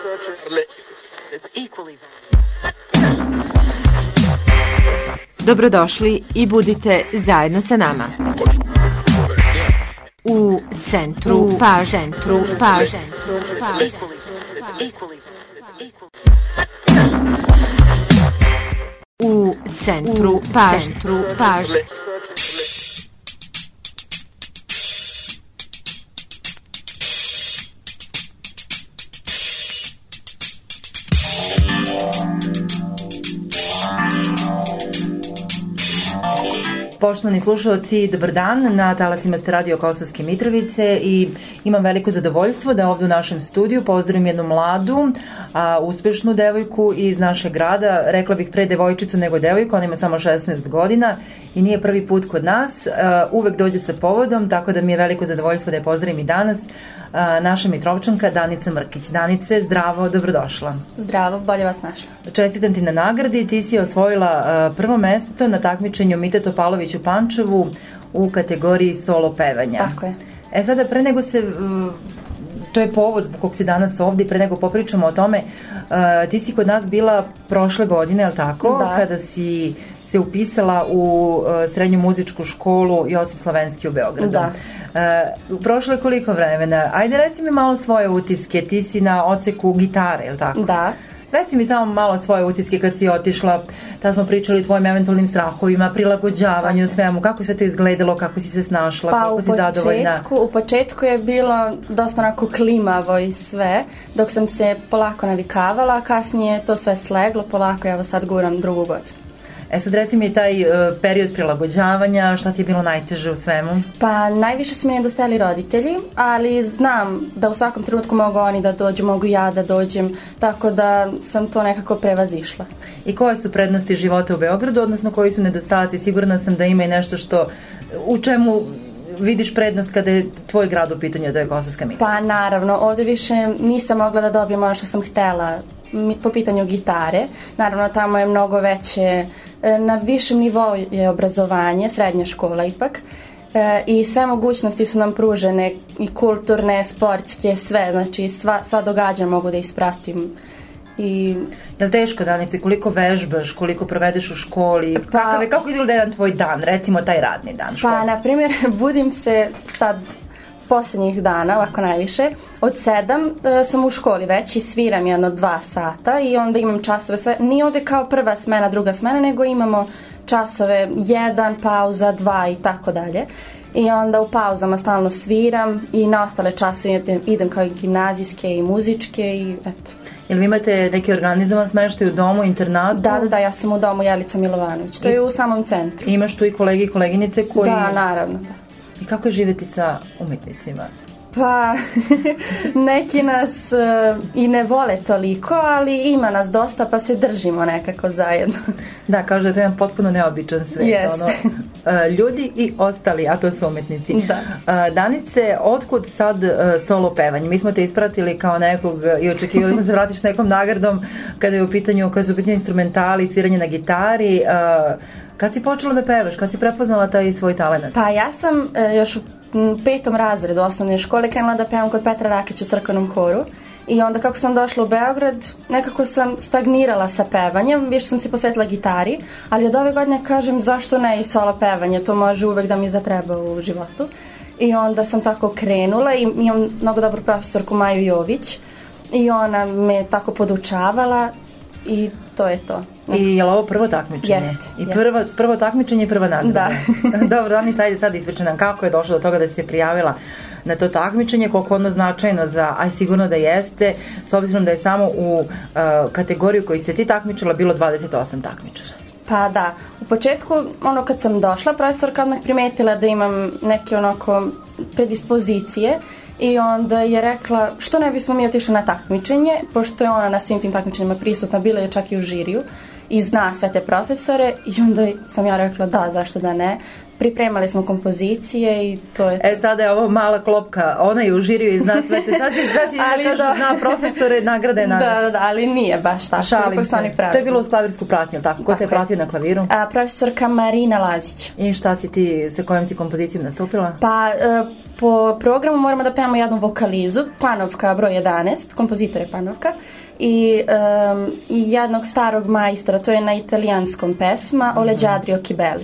Dobrodošli i budite zajedno sa nama. U centru pažnje. U centru pažnje. Poštovani slušalci, dobar dan, na talasima ste Radio Kosovske Mitrovice i imam veliko zadovoljstvo da ovdje u našem studiju pozdravim jednu mladu, uspešnu devojku iz našeg grada, rekla bih pre devojčicu nego devojku, ona ima samo 16 godina i nije prvi put kod nas, uvek dođe sa povodom, tako da mi je veliko zadovoljstvo da je pozdravim i danas, naša Mitrovčanka Danica Mrkić. Danice, zdravo, dobrodošla. Zdravo, bolje vas našla. Čestitam ti na nagradi, ti si osvojila prvo mesto na takmičenju Mite Topalović u Pančevu u kategoriji solo pevanja. Tako je. Sada pre nego se, to je povod zbog kog si danas ovdje, pre nego popričamo o tome, ti si kod nas bila prošle godine, je li tako? Da. Kada si se upisala u srednju muzičku školu Josip Slavenski u Beogradu. Da. Prošlo je koliko vremena? Ajde, reci mi malo svoje utiske, ti si na odseku gitare, je li tako? Da. Reci mi samo malo svoje utiske kad si otišla, tada smo pričali o tvojim eventualnim strahovima, prilagođavanju, svemu, kako sve to izgledalo, kako si se snašla, kako si zadovoljna? U početku je bilo dosta onako klimavo i sve, dok sam se polako navikavala, kasnije to sve sleglo, polako, evo sad guram drugu godinu. Sad reci mi taj period prilagođavanja, šta ti je bilo najteže u svemu? Pa najviše su mi nedostajali roditelji, ali znam da u svakom trenutku mogu oni da dođu, mogu ja da dođem, tako da sam to nekako prevazišla. I koje su prednosti života u Beogradu, odnosno koji su nedostaci? Sigurna sam da ima i nešto što, u čemu vidiš prednost kada je tvoj grad u pitanju, to je Kosovska Mitrovica. Pa naravno, ovdje više nisam mogla da dobijem ono što sam htela po pitanju gitare. Naravno, tamo je mnogo veće, na višem nivou je obrazovanje, srednja škola ipak, i sve mogućnosti su nam pružene, i kulturne, sportske, sve, znači sva događanja mogu da ispratim. Je li teško, Danice, koliko vežbaš, koliko provedeš u školi, kako izgleda jedan tvoj dan, recimo taj radni dan školski? Pa, na primjer, budim se sad posljednjih dana, ovako najviše, od 7 sam u školi već i sviram jedno 2 sata i onda imam časove sve, nije ovdje kao prva smena, druga smena, nego imamo časove 1, pauza, 2 i tako dalje. I onda u pauzama stalno sviram i na ostale časove idem kao i gimnazijske i muzičke i eto. Jel vi imate neki organizovan smeštaj u domu, internatu? Da, ja sam u domu Jelica Milovanović, to je u samom centru. Imaš tu i kolege i koleginice koji... Da, naravno, da. I kako je živjeti sa umjetnicima? Pa, neki nas i ne vole toliko, ali ima nas dosta pa se držimo nekako zajedno. Da, kažu da je to jedan potpuno neobičan svijet. Jeste. Ljudi i ostali, a to su umjetnici. Da. Danice, otkud sad solo pevanje? Mi smo te ispratili kao nekog i očekivali smo se vratiš nekom nagradom kada su u pitanju instrumentali, sviranje na gitari. Kad si počela da pevaš? Kad si prepoznala taj svoj talent? Pa ja sam još u 5. razredu osnovne škole krenula da pevam kod Petra Rakića u crkvenom koru. I onda kako sam došla u Beograd, nekako sam stagnirala sa pevanjem, više sam se posvetila gitari, ali od ove godine kažem zašto ne i solo pevanje, to može uvek da mi zatreba u životu. I onda sam tako krenula i imam mnogo dobru profesorku Maju Jović i ona me tako podučavala i to je to. I je li ovo prvo takmičenje? Jeste. I prvo takmičenje i prva nagrada? Da. Dobro, Danica, ajde sad ispričaj nam kako je došlo do toga da si se prijavila na to takmičenje, koliko ono značajno sigurno da jeste, s obzirom da je samo u kategoriju koji se ti takmičila bilo 28 takmičara. Pa da, u početku, kad sam došla, profesorka odmah primetila da imam neke predispozicije i onda je rekla što ne bismo mi otišli na takmičenje, pošto je ona na svim tim takmičenjima prisutna, bila je čak i u žiriju i zna sve te profesore i onda sam ja rekla da, zašto da ne. Pripremali smo kompozicije i to je... sada je ovo mala klopka, ona je u žiriju i zna sve te, sad će zna profesore, nagrade. Da, ali nije baš tako. Šalim se. To je bilo uz klavirsku pratnju, tako? Ko te je pratio na klaviru? Profesorka Marina Lazić. I šta si ti, sa kojom si kompozicijom nastupila? Pa, Po programu moramo da pevamo jednu vokalizu, Panovka broj 11, kompozitor je Panovka, i jednog starog majstora, to je na italijanskom pesma, O leggiadri occhi belli.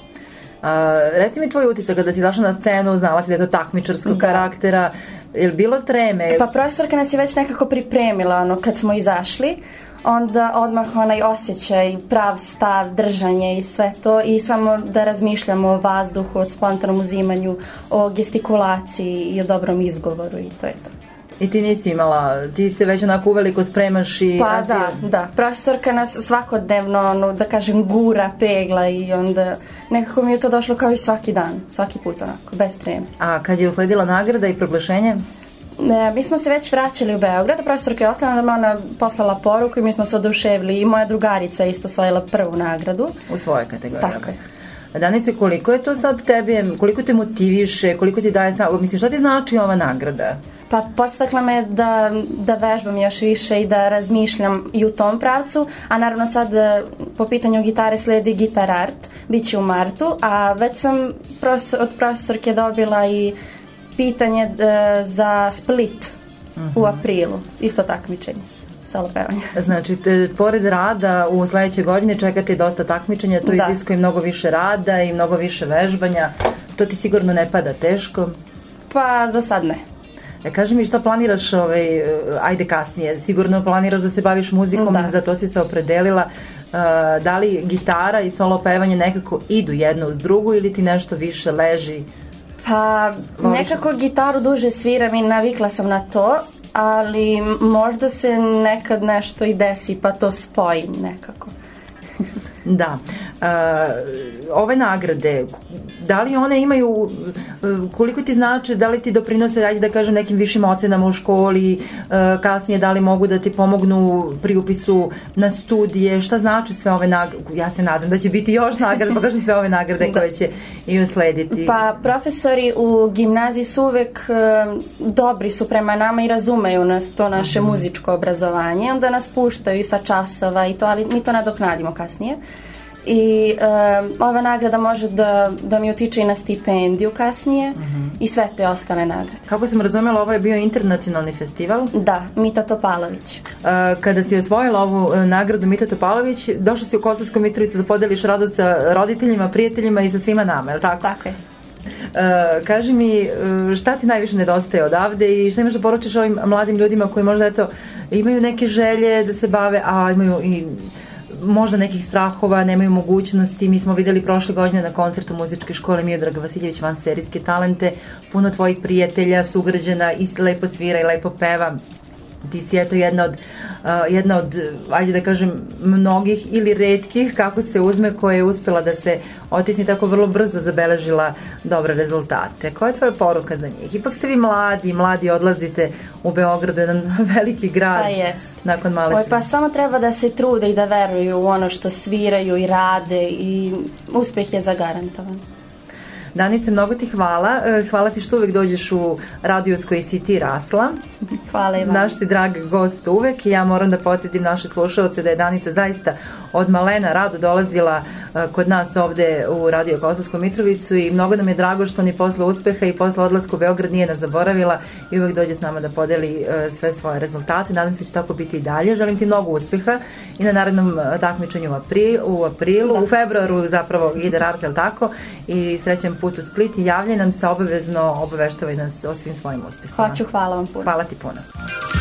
Reci mi tvoj utisak kada si došla na scenu, znala si da je to takmičarskog karaktera, je li bilo treme? Pa profesorka nas je već nekako pripremila, kad smo izašli, onda odmah onaj osjećaj, prav stav, držanje i sve to, i samo da razmišljamo o vazduhu, o spontanom uzimanju, o gestikulaciji i o dobrom izgovoru, i to je to. I ti nisi imala, ti se već onako uveliko spremaš i... Pa da, profesorka nas svakodnevno, da kažem, gura, pegla, i onda nekako mi je to došlo kao i svaki dan, svaki put onako, bez treme. A kad je usledila nagrada i proglašenje? Mi smo se već vraćali u Beograd, profesorka je ostala, da ona poslala poruku i mi smo se oduševili, i moja drugarica je isto osvojila prvu nagradu. U svojoj kategoriji. Tako je. Danice, koliko je to sad tebe, koliko te motiviše, koliko ti daje snagu, mislim, šta ti znači ova nagrada? Pa podstakla me da vežbam još više i da razmišljam i u tom pravcu, a naravno sad po pitanju gitare sledi Guitar Art, bit će u martu, a već sam od profesorke dobila i pitanje za Split u aprilu, isto takmičenje, solo pevanje. Znači, pored rada u sledeće godine čekate dosta takmičenja, to iziskuje mnogo više rada i mnogo više vežbanja, to ti sigurno ne pada teško? Pa za sad ne. Kaži mi šta planiraš, ajde kasnije, sigurno planiraš da se baviš muzikom, za to si se opredelila, da li gitara i solo pevanje nekako idu jedno uz drugu ili ti nešto više leži? Pa nekako gitaru duže sviram i navikla sam na to, ali možda se nekad nešto i desi pa to spojim nekako. Da. Ove nagrade, da li one imaju, koliko ti znači, da li ti doprinose, ajde da kažem, nekim višim ocenama u školi, kasnije da li mogu da ti pomognu pri upisu na studije, šta znači sve ove nagrade? Ja se nadam da će biti još nagrade, pa kažem sve ove nagrade koje će i uslediti. Pa profesori u gimnaziji su uvek dobri su prema nama i razumeju nas to naše muzičko obrazovanje, onda nas puštaju i sa časova i to, ali mi to nadoknadimo kasnije. I ova nagrada može da mi utiče i na stipendiju kasnije i sve te ostale nagrade. Kako sam razumela, ovo je bio internacionalni festival? Da, Mita Topalović. Kada si osvojila ovu nagradu Mita Topalović, došla si u Kosovsku Mitrovicu da podeliš radost sa roditeljima, prijateljima i sa svima nama, je li tako? Tako je. Kaži mi, šta ti najviše nedostaje odavde i šta imaš da poručiš ovim mladim ljudima koji možda imaju neke želje da se bave, a imaju i možda nekih strahova, nemaju mogućnosti. Mi smo videli prošle godine na koncertu muzičke škole Miodraga Vasiljević vanserijske talente, puno tvojih prijatelja, sugrađana i lepo svira i lepo peva. Ti si eto jedna od, ajde da kažem, mnogih ili retkih, kako se uzme, koja je uspela da se otisni tako vrlo brzo, zabeležila dobre rezultate. Koja je tvoja poruka za njih? Ipak ste vi mladi odlazite u Beograd, jedan veliki grad. Pa jest. Nakon male sredine. Pa samo treba da se trude i da veruju u ono što sviraju i rade i uspeh je zagarantovan. Danice, mnogo ti hvala. Hvala ti što uvek dođeš u radio s koji si ti rasla. Hvala i vam. Naš si drag gost uvek i ja moram da podsjetim naše slušalce da je Danica zaista od malena rado dolazila kod nas ovde u Radio Kosovsku Mitrovicu i mnogo nam je drago što ni posle uspeha i posle odlaska u Beograd nije nas zaboravila i uvek dođe s nama da podeli sve svoje rezultate. Nadam se da će tako biti i dalje. Želim ti mnogo uspeha i na narednom takmičenju u aprilu, u februaru zapravo ide Art, je li tako? I srećan put u Split i javljaj nam se obavezno, obaveštavaj nas o svim svojim uspesima. Hvala vam puno. Hvala ti puno.